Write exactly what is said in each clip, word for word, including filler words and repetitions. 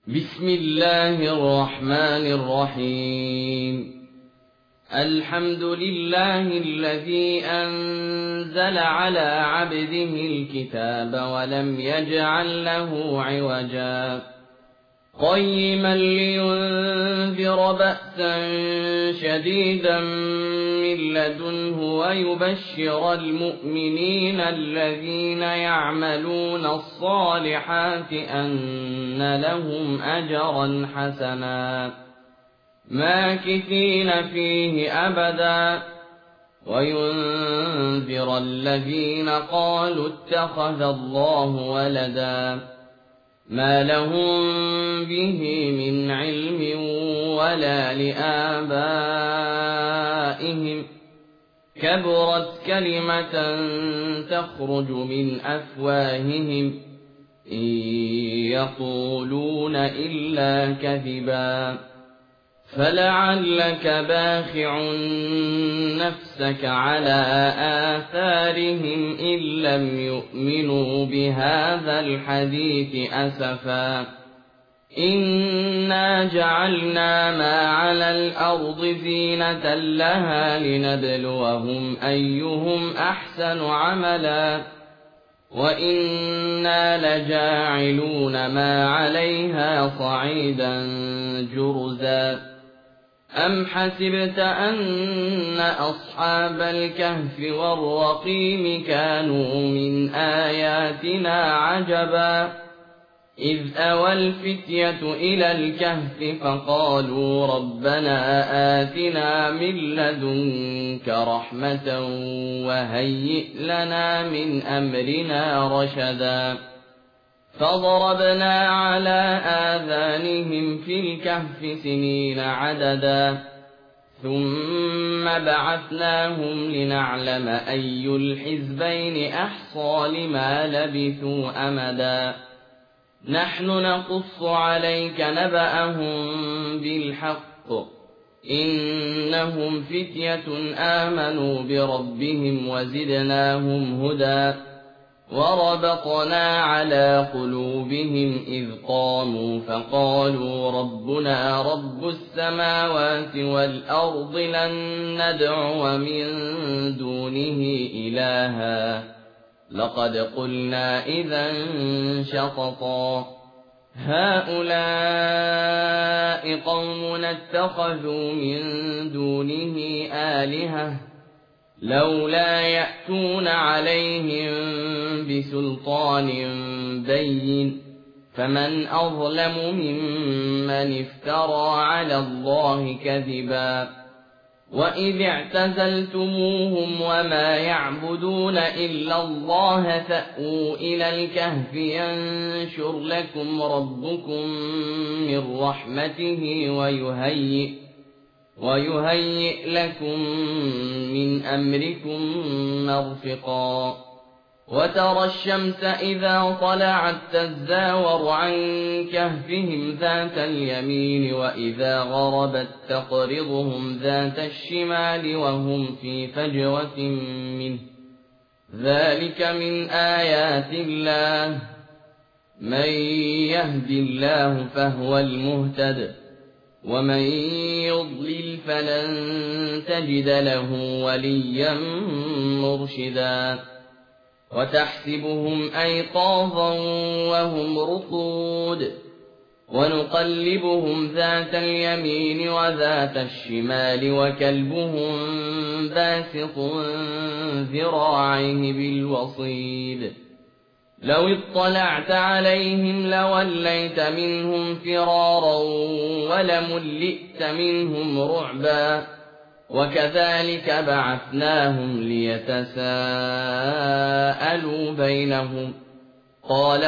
بسم الله الرحمن الرحيم. الحمد لله الذي أنزل على عبده الكتاب ولم يجعل له عوجا قيما لينذر بأسا شديدا من لدنه ويبشر المؤمنين الذين يعملون الصالحات أن لهم أجرا حسنا ماكثين فيه أبدا وينذر الذين قالوا اتخذ الله ولدا ما لهم به من علم ولا لآبائهم كبرت كلمة تخرج من أفواههم إن يقولون إلا كذبا فلعلك باخع نفسك على آثارهم إن لم يؤمنوا بهذا الحديث أسفا إنا جعلنا ما على الأرض زينة لها لنبلوهم أيهم أحسن عملا وإنا لجاعلون ما عليها صعيدا جرزا أم حسبت أن أصحاب الكهف والرقيم كانوا من آياتنا عجبا إذ أوى الفتية إلى الكهف فقالوا ربنا آتنا من لدنك رحمة وهيئ لنا من أمرنا رشدا فضربنا على آذانهم في الكهف سنين عددا ثم بعثناهم لنعلم أي الحزبين أحصى لما لبثوا أمدا نحن نقص عليك نبأهم بالحق إنهم فتية آمنوا بربهم وزدناهم هدى وربطنا على قلوبهم إذ قاموا فقالوا ربنا رب السماوات والأرض لن ندعو من دونه إلها لقد قلنا إذا شططا هؤلاء قومنا اتخذوا من دونه آلهة لولا يأتون عليهم بسلطان بين فمن أظلم ممن افترى على الله كذبا وإذ اعتزلتموهم وما يعبدون إلا الله فأووا إلى الكهف ينشر لكم ربكم من رحمته ويهيئ ويهيئ لكم من أمركم مرفقا وترى الشمس إذا طلعت تزاور عن كهفهم ذات اليمين وإذا غربت تقرضهم ذات الشمال وهم في فجوة منه ذلك من آيات الله من يهد الله فهو المهتد ومن يضلل فلن تجد له وليا مرشدا وتحسبهم أيقاظا وهم رقود ونقلبهم ذات اليمين وذات الشمال وكلبهم باسط ذراعيه بالوصيد لو اطلعت عليهم لوليت منهم فرارا ولملئت منهم رعبا وكذلك بعثناهم ليتساءلوا بينهم قال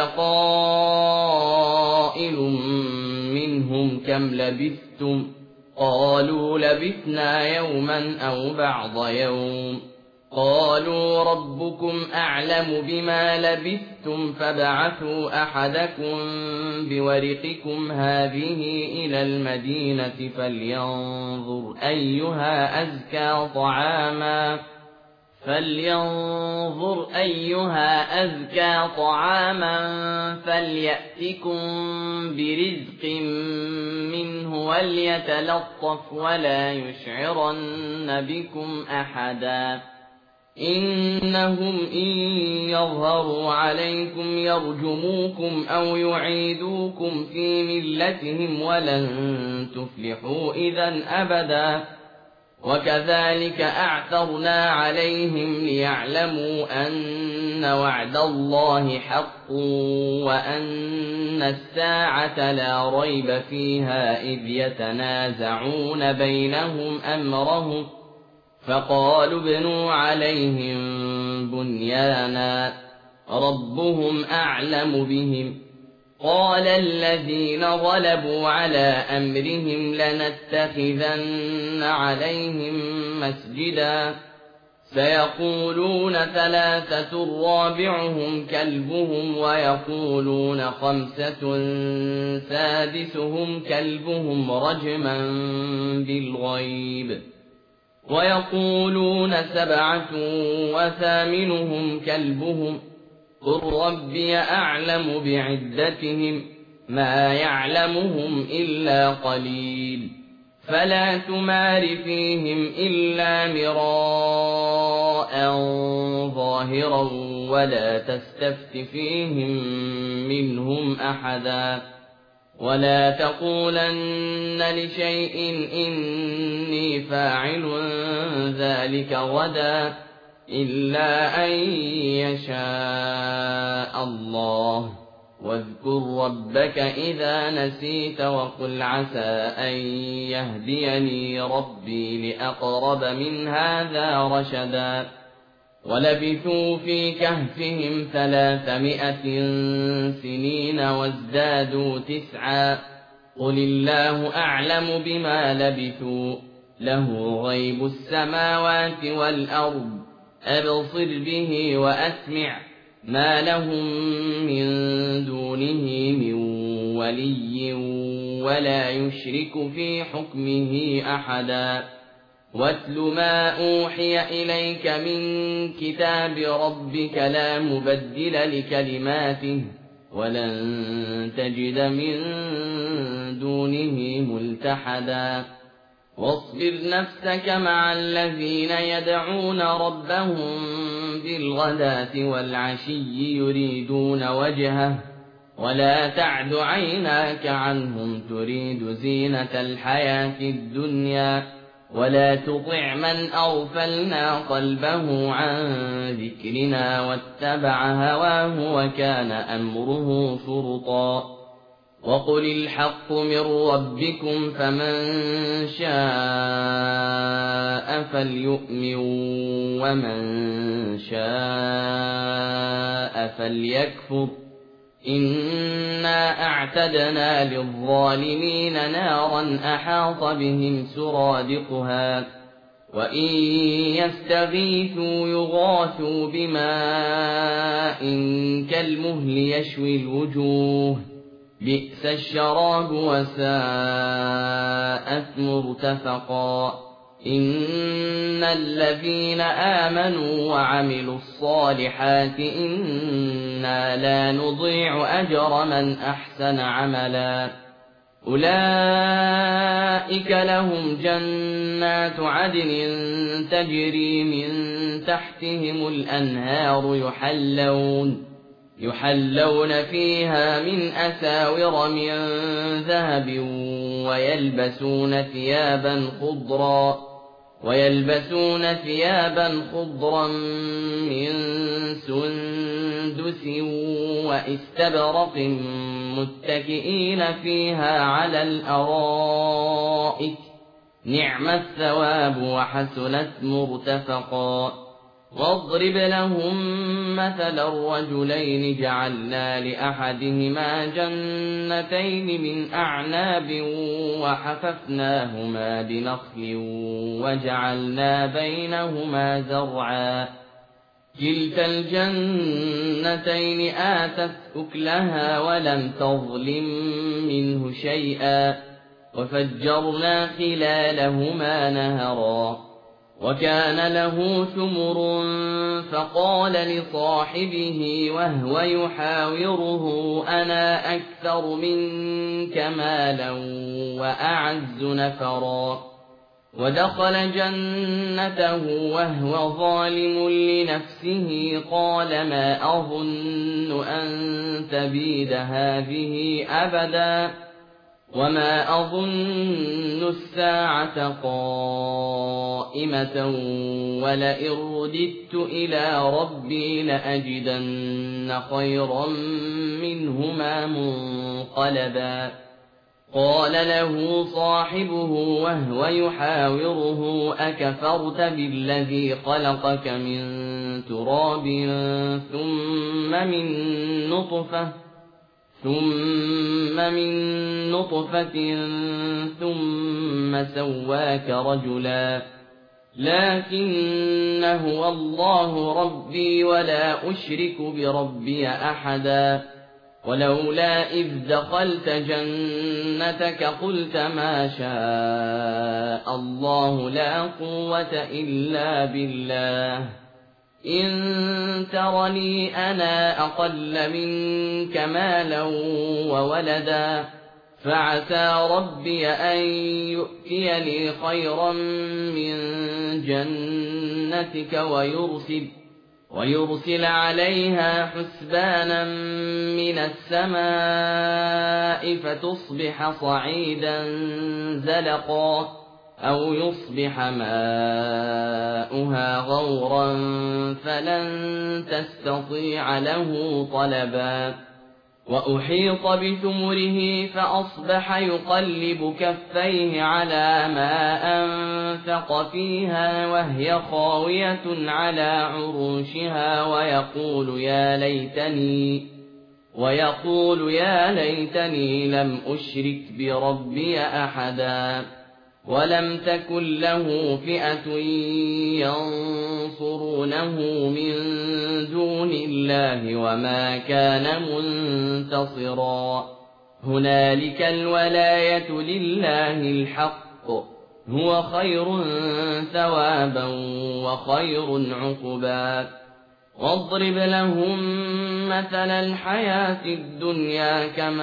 قائل منهم كم لبثتم قالوا لبثنا يوما أو بعض يوم قالوا ربكم أعلم بما لبثتم فابعثوا أحدكم بورقكم هذه إلى المدينة فلينظر أيها أزكى طعاما فلينظر أيها أزكى طعاما فليأتكم برزق منه وليتلطف ولا يشعرن بكم أحدا إنهم إن يظهروا عليكم يرجموكم أو يعيدوكم في ملتهم ولن تفلحوا إذا أبدا وكذلك أعثرنا عليهم ليعلموا أن وعد الله حق وأن الساعة لا ريب فيها إذ يتنازعون بينهم أمرهم فقالوا ابنوا عليهم بنيانا ربهم أعلم بهم قال الذين غلبوا على أمرهم لنتخذن عليهم مسجدا سيقولون ثلاثة رابعهم كلبهم ويقولون خمسة سادسهم كلبهم رجما بالغيب ويقولون سبعة وثامنهم كلبهم قل ربي أعلم بعدتهم ما يعلمهم إلا قليل فلا تمار فيهم إلا مراء ظاهرا ولا تستفت فيهم منهم أحدا ولا تقولن لشيء إني فاعل ذلك غدا إلا أن يشاء الله واذكر ربك إذا نسيت وقل عسى أن يهديني ربي لأقرب من هذا رشدا ولبثوا في كهفهم ثلاثمائة سنين وازدادوا تسعا قل الله أعلم بما لبثوا له غيب السماوات والأرض أبصر به وأسمع ما لهم من دونه من ولي ولا يشرك في حكمه أحدا واتل ما أوحي إليك من كتاب ربك لا مبدل لكلماته ولن تجد من دونه ملتحدا واصبر نفسك مع الذين يدعون ربهم بالغداة والعشي يريدون وجهه ولا تعد عيناك عنهم تريد زينة الحياة الدنيا ولا تطع من أغفلنا قلبه عن ذكرنا واتبع هواه وكان أمره فرطا وقل الحق من ربكم فمن شاء فليؤمن ومن شاء فليكفر إنا أعتدنا للظالمين نارا أحاط بهم سرادقها وإن يستغيثوا يغاثوا بماء كالمهل يشوي الوجوه بئس الشراب وساءت مرتفقا إن الذين آمنوا وعملوا الصالحات إنا لا نضيع أجر من أحسن عملا أولئك لهم جنات عدن تجري من تحتهم الأنهار يحلون يحلون فيها من أساور من ذهب ويلبسون ثيابا خضرا ويلبسون ثيابا خضرا من سندس واستبرق متكئين فيها على الأرائك نعم الثواب وحسنت مرتفقا واضرب لهم مثل الرجلين جعلنا لأحدهما جنتين من أعناب وحففناهما بنخل وجعلنا بينهما زرعا كلتا الجنتين آتت أكلها ولم تظلم منه شيئا وفجرنا خلالهما نهرا وكان له ثمر فقال لصاحبه وهو يحاوره أنا أكثر منك مالا وأعز نفرا ودخل جنته وهو ظالم لنفسه قال ما أظن أن تبيد هذه أبدا وما أظن الساعة قائمة ولئن رددت إلى ربي لأجدن خيرا منهما منقلبا قال له صاحبه وهو يحاوره أكفرت بالذي خلقك من تراب ثم من نطفة ثم من نطفة ثم سواك رجلا لكن هو الله ربي ولا أشرك بربي أحدا ولولا إذ دخلت جنتك قلت ما شاء الله لا قوة إلا بالله إن ترني أنا أقل منك مالا وولدا فعسى ربي أن يؤتيني خيرا من جنتك ويرسل ويرسل عليها حسبانا من السماء فتصبح صعيدا زلقا أو يصبح ماؤها غورا فلن تستطيع له طلبا وأحيط بثمره فأصبح يقلب كفيه على ما أنفق فيها وهي خاوية على عروشها ويقول يا ليتني ويقول يا ليتني لم أشرك بربي أحدا ولم تكن له فئة ينصرونه من دون الله وما كان منتصرا هنالك الولاية لله الحق هو خير ثوابا وخير عقبا واضرب لهم مثل الحياة الدنيا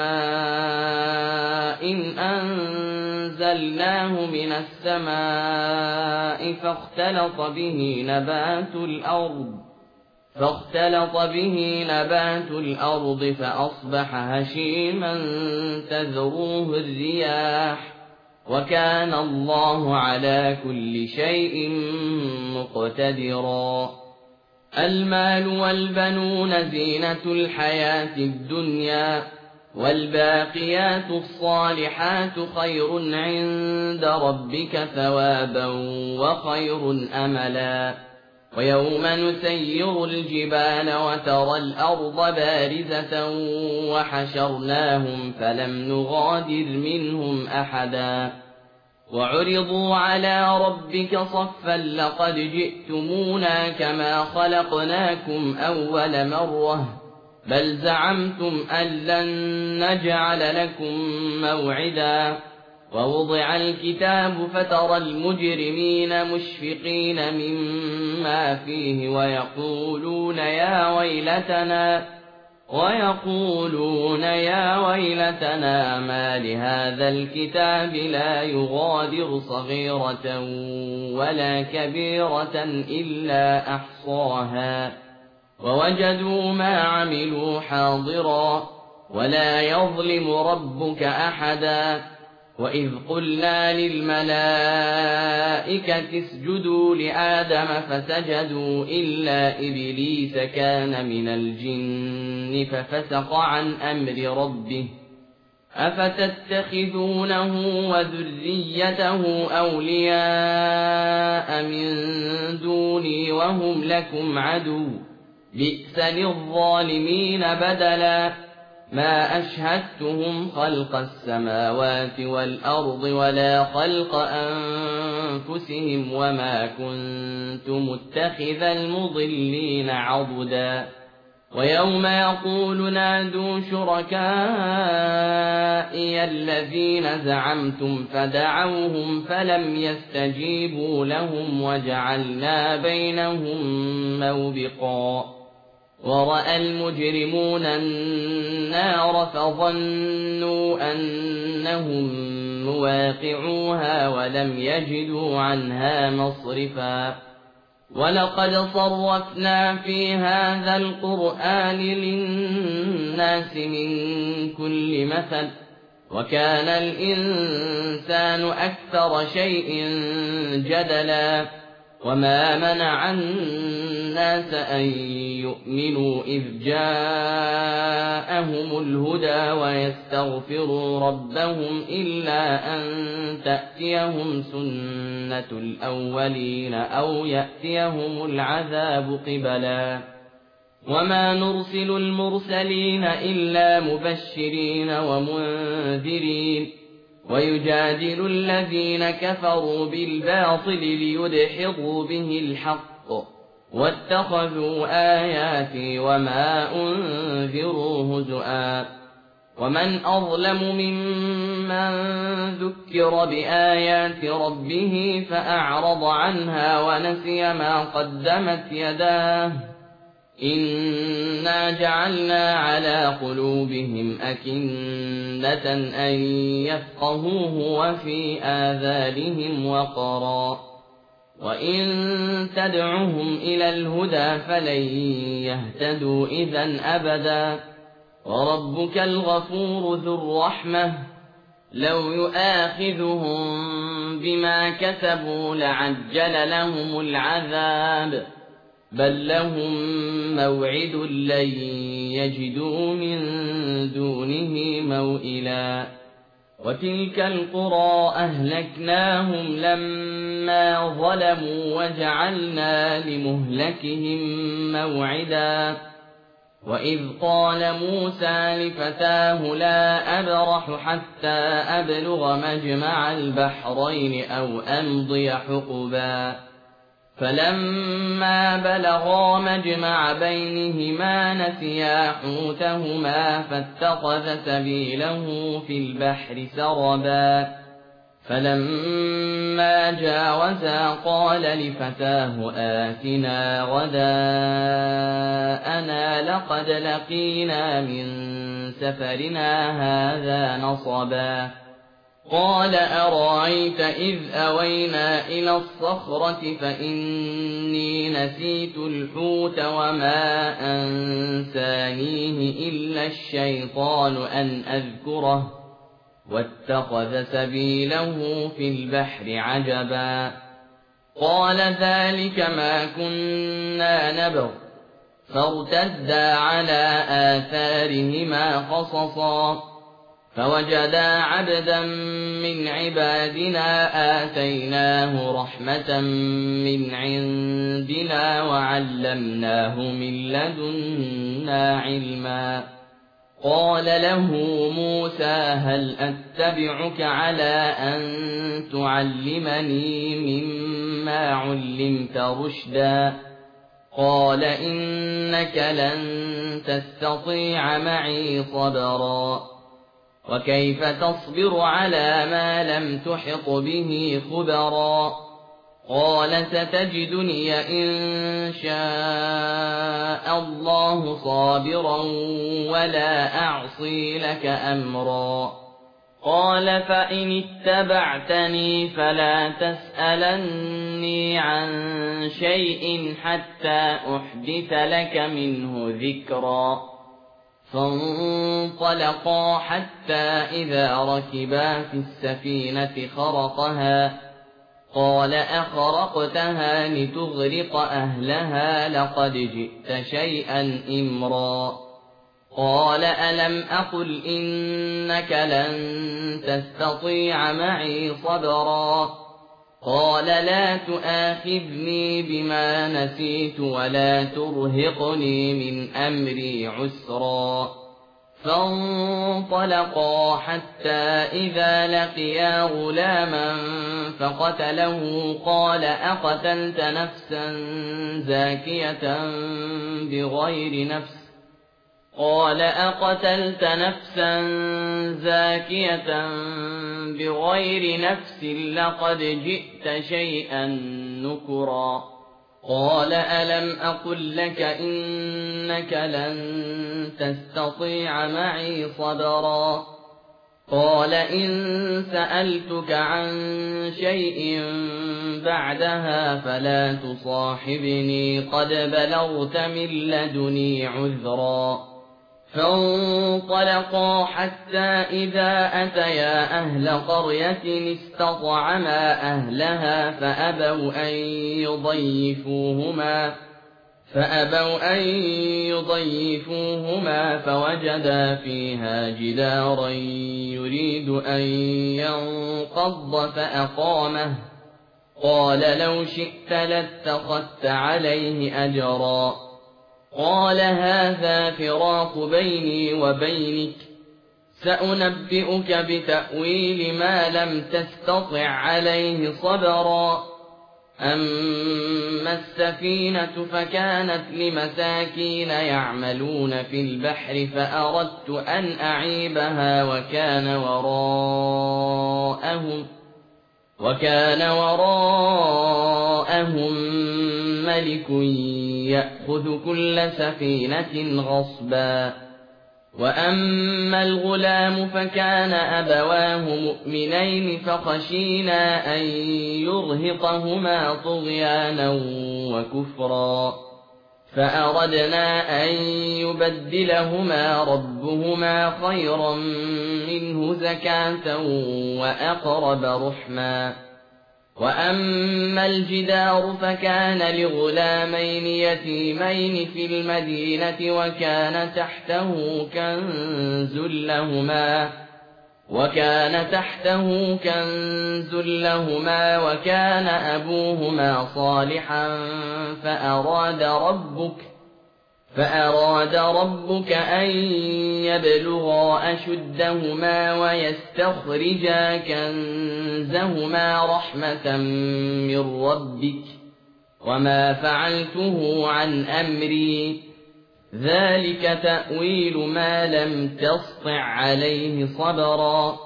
كماء إن أنزلناه من السماء فاختلط به نبات الأرض فاختلط به نبات الأرض فأصبح هشيما تذروه الرياح وكان الله على كل شيء مقتدرا المال والبنون زينة الحياة الدنيا والباقيات الصالحات خير عند ربك ثوابا وخير أملا ويوم نسير الجبال وترى الأرض بارزة وحشرناهم فلم نغادر منهم أحدا وعرضوا على ربك صفا لقد جئتمونا كما خلقناكم أول مرة بل زعمتم أن لن نجعل لكم موعدا ووضع الكتاب فترى المجرمين مشفقين مما فيه ويقولون يا ويلتنا ويقولون يا ويلتنا ما لهذا الكتاب لا يغادر صغيرة ولا كبيرة إلا أحصاها ووجدوا ما عملوا حاضرا ولا يظلم ربك أحدا وإذ قلنا للملائكة اسجدوا لآدم فسجدوا إلا إبليس كان من الجن ففسق عن أمر ربه أفتتخذونه وذريته أولياء من دوني وهم لكم عدو بئس للظالمين بدلا ما أشهدتهم خلق السماوات والأرض ولا خلق أنفسهم وما كنت متخذ المضلين عضدا ويوم يقول نادوا شركائي الذين زعمتم فدعوهم فلم يستجيبوا لهم وجعلنا بينهم موبقا ورأى المجرمون النار فظنوا أنهم مواقعوها ولم يجدوا عنها مصرفا ولقد صرفنا في هذا القرآن للناس من كل مثل وكان الإنسان أكثر شيء جدلا وما منع الناس أن يؤمنوا إذ جاءهم الهدى ويستغفروا ربهم إلا أن تأتيهم سنة الأولين أو يأتيهم العذاب قبلا وما نرسل المرسلين إلا مبشرين ومنذرين ويجادل الذين كفروا بالباطل ليدحضوا به الحق واتخذوا آياتي وما أنذروا هزؤا ومن أظلم ممن ذكر بآيات ربه فأعرض عنها ونسي ما قدمت يداه إنا جعلنا على قلوبهم أكنة أن يفقهوه وفي آذانهم وقرا وإن تدعهم إلى الهدى فلن يهتدوا إذا أبدا وربك الغفور ذو الرحمة لو يؤاخذهم بما كسبوا لعجل لهم العذاب بل لهم موعد لن يجدوا من دونه موئلا وتلك القرى أهلكناهم لما ظلموا وجعلنا لمهلكهم موعدا وإذ قال موسى لفتاه لا أبرح حتى أبلغ مجمع البحرين أو أمضي حقبا فلما بلغا مجمع بينهما نسيا حوتهما فاتخذ سبيله في البحر سربا فلما جاوزا قال لفتاه آتنا غداءنا لقد لقينا من سفرنا هذا نصبا قال أرأيت إذ أوينا إلى الصخرة فإني نسيت الحوت وما أنسانيه إلا الشيطان أن أذكره واتخذ سبيله في البحر عجبا قال ذلك ما كنا نبغ فارتدا على آثارهما قصصا فوجدا عبدا من عبادنا آتيناه رحمة من عندنا وعلمناه من لدنا علما قال له موسى هل أتبعك على أن تعلمني مما علمت رشدا قال إنك لن تستطيع معي صبرا وكيف تصبر على ما لم تحط به خبرا قال ستجدني إن شاء الله صابرا ولا أعصي لك أمرا قال فإن اتبعتني فلا تسألني عن شيء حتى أحدث لك منه ذكرا فانطلقا حتى إذا ركبا في السفينة خرقها قال أخرقتها لتغرق أهلها لقد جئت شيئا إمرا قال ألم أقل إنك لن تستطيع معي صبرا قال لا تؤاخذني بما نسيت ولا ترهقني من أمري عسرا فانطلقا حتى إذا لقيا غلاما فقتله قال أقتلت نفسا زاكية بغير نفس قال أقتلت نفسا زاكية بغير نفس لقد جئت شيئا نكرا قال ألم أقل لك إنك لن تستطيع معي صبرا قال إن سألتك عن شيء بعدها فلا تصاحبني قد بلغت من لدني عذرا فانطلقا حتى إذا أتيا أهل قرية استطعما أهلها فأبوا أن يضيفوهما فأبوا أن يضيفوهما فوجدا فيها جدارا يريد أن ينقض فأقامه قال لو شئت لاتخذت عليه أجرا قال هذا فراق بيني وبينك سأنبئك بتأويل ما لم تستطع عليه صبرا أما السفينة فكانت لمساكين يعملون في البحر فأردت أن أعيبها وكان وراءهم وكان وراءهم ملك يأخذ كل سفينة غصبا وأما الغلام فكان أبواه مؤمنين فخشينا أن يرهقهما طغيانا وكفرا فأردنا أن يبدلهما ربهما خيرا منه زكاة وأقرب رحما وأما الجدار فكان لغلامين يتيمين في المدينة وكان تحته كنز لهما وكان تحته كنز لهما وكان أبوهما صالحا فأراد ربك فأراد ربك أن يبلغا أشدهما ويستخرجا كنزهما رحمة من ربك وما فعلته عن أمري ذلك تأويل ما لم تسطع عليه صبرا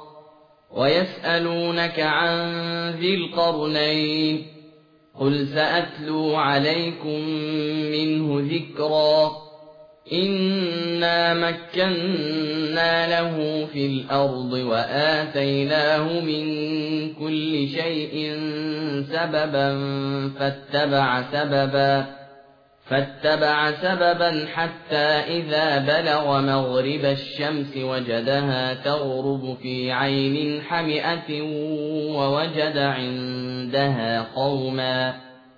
ويسألونك عن ذي القرنين قل سأتلو عليكم منه ذكرا إنا مكنا له في الأرض وآتيناه من كل شيء سببا فاتبع سببا فاتبع سببا حتى إذا بلغ مغرب الشمس وجدها تغرب في عين حمئة ووجد عندها قوما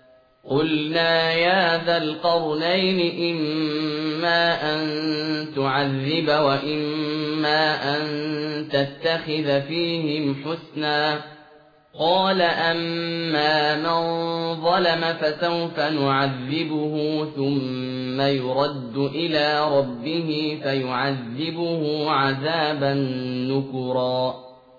قلنا يا ذا القرنين إما أن تعذب وإما أن تتخذ فيهم حسنا قال أما من ظلم فسوف نعذبه ثم يرد إلى ربه فيعذبه عذابا نكرا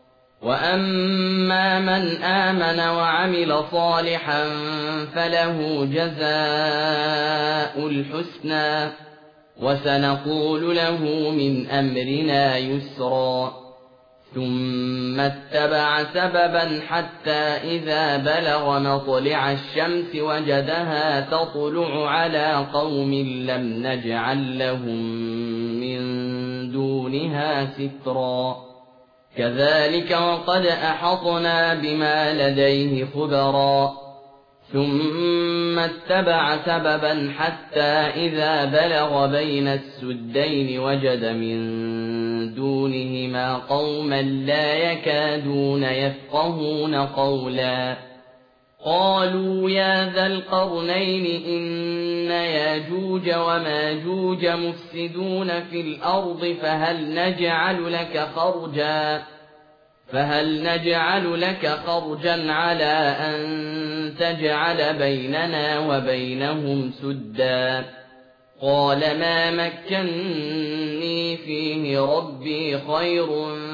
وأما من آمن وعمل صالحا فله جزاء الحسنى وسنقول له من أمرنا يسرا ثم اتبع سببا حتى إذا بلغ مطلع الشمس وجدها تطلع على قوم لم نجعل لهم من دونها سترا كذلك وقد أحطنا بما لديه خبرا ثم اتبع سببا حتى إذا بلغ بين السدين وجد من دونهما قوما لا يكادون يفقهون قولا قالوا يا ذا القرنين إن ياجوج وماجوج مفسدون في الأرض فهل نجعل لك خرجا فهل نجعل لك خرجا على أن تجعل بيننا وبينهم سدا قال ما مكنني فيه ربي خير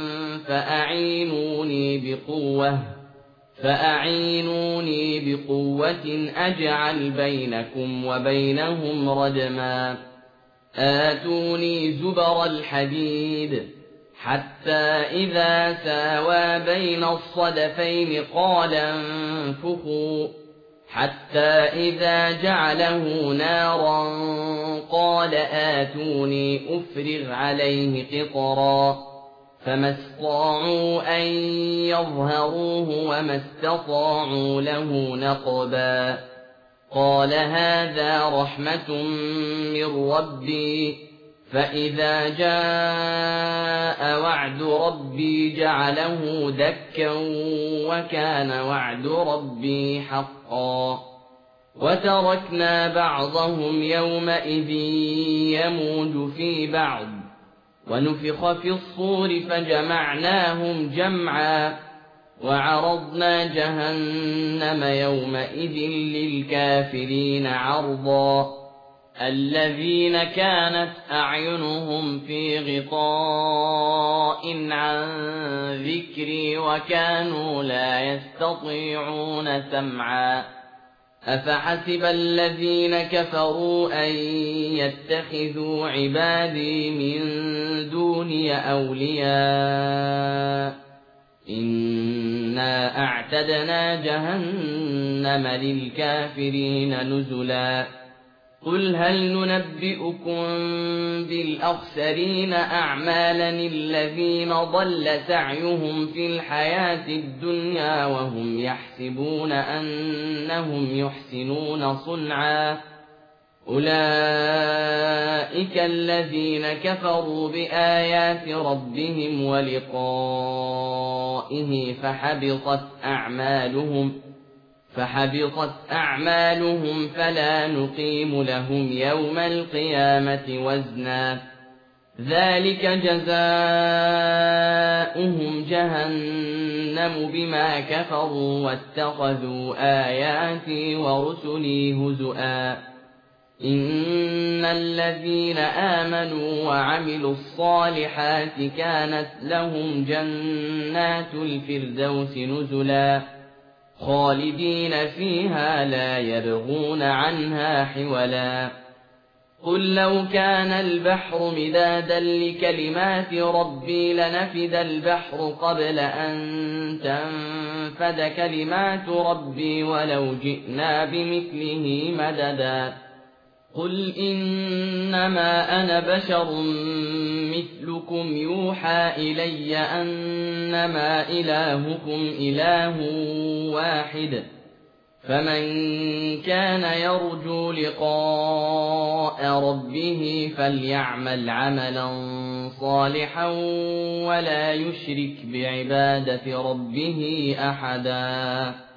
فأعينوني بقوة فأعينوني بقوة أجعل بينكم وبينهم ردما آتوني زبر الحديد حتى إذا ساوى بين الصدفين قال انفخوا حتى إذا جعله نارا قال آتوني أفرغ عليه قطرا فما استطاعوا أن يظهروه وما استطاعوا له نقبا قال هذا رحمة من ربي فإذا جاء وعد ربي جعله دكا وكان وعد ربي حقا وتركنا بعضهم يومئذ يموج في بعض ونفخ في الصور فجمعناهم جمعا وعرضنا جهنم يومئذ للكافرين عرضا الذين كانت أعينهم في غطاء عن ذكري وكانوا لا يستطيعون سمعا أفحسب الذين كفروا أن يتخذوا عبادي من دوني أولياء إنا أعتدنا جهنم للكافرين نزلا قل هل ننبئكم بالأخسرين أعمالا الذين ضل سعيهم في الحياة الدنيا وهم يحسبون أنهم يحسنون صنعا أولئك الذين كفروا بآيات ربهم ولقائه فحبطت أعمالهم فحبطت أعمالهم فلا نقيم لهم يوم القيامة وزنا ذلك جزاؤهم جهنم بما كفروا واتخذوا آياتي ورسلي هزؤا إن الذين آمنوا وعملوا الصالحات كانت لهم جنات الفردوس نزلا خالدين فيها لا يبغون عنها حولا قل لو كان البحر مدادا لكلمات ربي لنفد البحر قبل أن تنفد كلمات ربي ولو جئنا بمثله مددا قل إنما أنا بشر مثلكم يوحى إلي أنما إلهكم إله واحد فمن كان يرجو لقاء ربه فليعمل عملا صالحا ولا يشرك بعبادة ربه أحدا